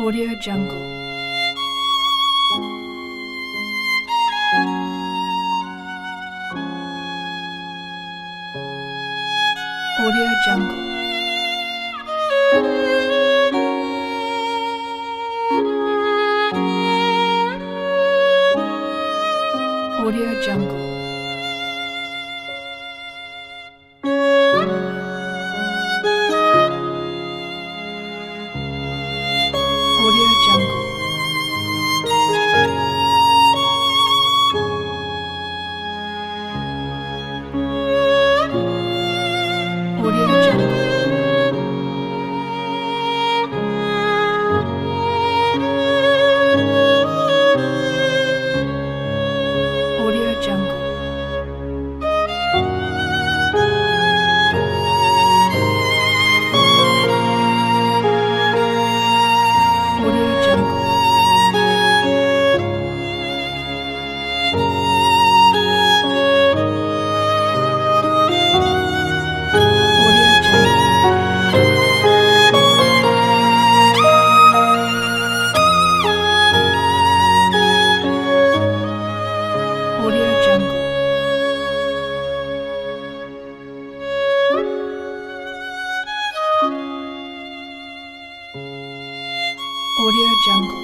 Audio Jungle. Audio Jungle. Audio Jungle. Audio Jungle. Audio Jungle. Audio Jungle. Audio Jungle. Audio Jungle. Audio Jungle. Audio Jungle.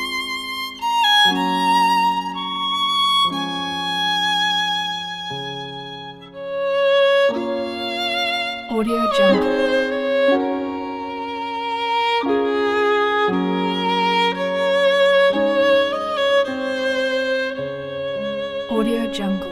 Audio Jungle. Audio Jungle.